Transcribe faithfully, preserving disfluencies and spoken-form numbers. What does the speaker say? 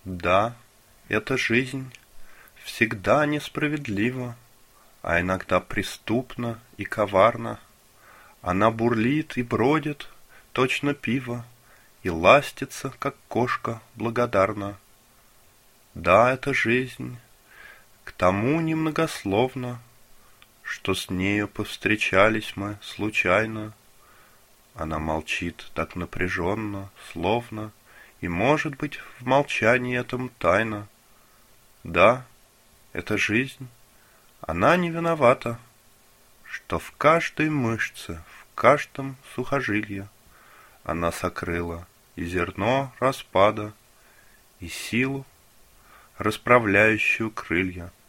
Да, эта жизнь всегда несправедлива, а иногда преступна и коварна. Она бурлит и бродит, точно пиво, и ластится, как кошка, благодарна. Да, эта жизнь к тому немногословна, что с нею повстречались мы случайно. Она молчит так напряженно, словно, и, может быть, в молчании этом тайна. Да, эта жизнь, она не виновата, что в каждой мышце, в каждом сухожилии она сокрыла и зерно распада, и силу, расправляющую крылья.